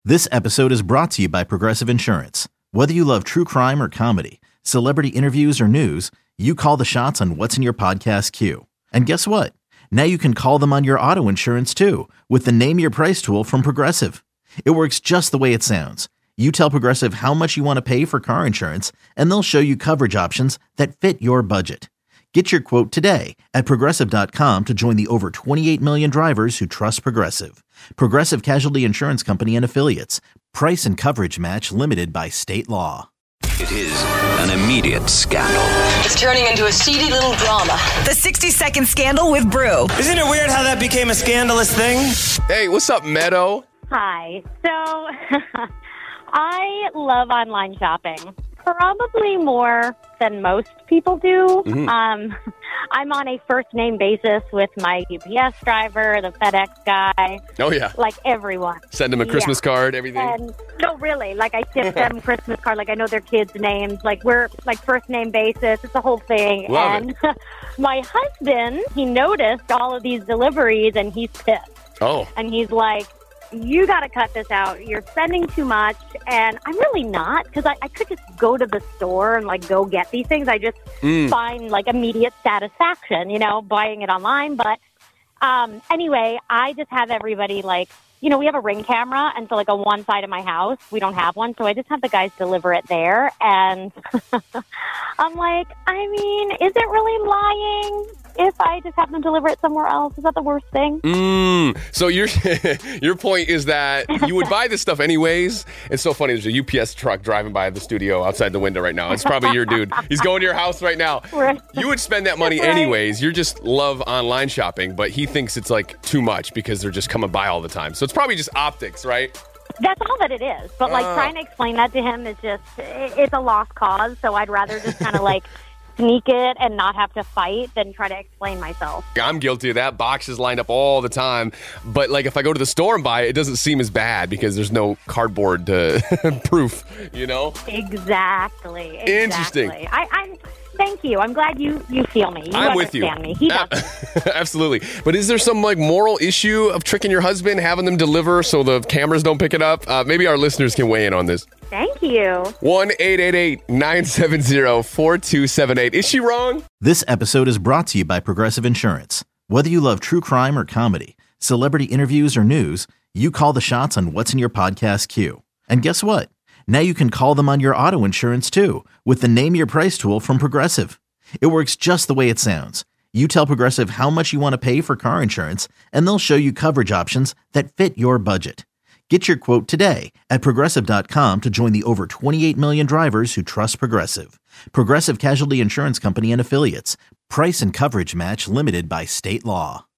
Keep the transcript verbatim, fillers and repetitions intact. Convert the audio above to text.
This episode is brought to you by Progressive Insurance. Whether you love true crime or comedy, celebrity interviews or news, you call the shots on what's in your podcast queue. And guess what? Now you can call them on your auto insurance too with the Name Your Price tool from Progressive. It works just the way it sounds. You tell Progressive how much you want to pay for car insurance, and they'll show you coverage options that fit your budget. Get your quote today at Progressive dot com to join the over twenty-eight million drivers who trust Progressive. Progressive Casualty Insurance Company and Affiliates. Price and coverage match limited by state law. It is an immediate scandal. It's turning into a seedy little drama. The sixty second Scandal with Brew. Isn't it weird how that became a scandalous thing? Hey, what's up, Meadow? Hi. So, I love online shopping. Probably more than most people do. Mm-hmm. Um, I'm on a first name basis with my U P S driver, the FedEx guy. Oh, yeah. Like everyone. Send them a Christmas yeah. card, everything? And, no, really. Like, I ship them Christmas card. Like, I know their kids' names. Like, we're, like, first name basis. It's a whole thing. Love and it. My husband, he noticed all of these deliveries, and he's pissed. Oh. And he's like, you got to cut this out. You're spending too much. And I'm really not, because I, I could just go to the store and, like, go get these things. I just mm. find, like, immediate satisfaction, you know, buying it online. But um, anyway, I just have everybody, like, you know, we have a Ring camera. And so, like, on one side of my house, we don't have one. So I just have the guys deliver it there. And I'm like, I mean, is it really lying if I just have them deliver it somewhere else? Is that the worst thing? Mm. So your your point is that you would buy this stuff anyways. It's so funny. There's a U P S truck driving by the studio outside the window right now. It's probably your dude. He's going to your house right now. Right. You would spend that money right. anyways. You just love online shopping, but he thinks it's like too much because they're just coming by all the time. So it's probably just optics, right? That's all that it is. But, like, uh. trying to explain that to him is just, it's a lost cause. So I'd rather just kind of, like, sneak it and not have to fight than try to explain myself. I'm guilty of that. Boxes lined up all the time. But, like, if I go to the store and buy it, it doesn't seem as bad because there's no cardboard uh, proof, you know? Exactly. exactly. Interesting. I, I'm... Thank you. I'm glad you, you feel me. You I'm with you. Me. He doesn't. Absolutely. But is there some like moral issue of tricking your husband, having them deliver so the cameras don't pick it up? Uh, maybe our listeners can weigh in on this. Thank you. one eight eight eight nine seven zero four two seven eight. Is she wrong? This episode is brought to you by Progressive Insurance. Whether you love true crime or comedy, celebrity interviews or news, you call the shots on what's in your podcast queue. And guess what? Now you can call them on your auto insurance too with the Name Your Price tool from Progressive. It works just the way it sounds. You tell Progressive how much you want to pay for car insurance, and they'll show you coverage options that fit your budget. Get your quote today at Progressive dot com to join the over twenty-eight million drivers who trust Progressive. Progressive Casualty Insurance Company and Affiliates. Price and coverage match limited by state law.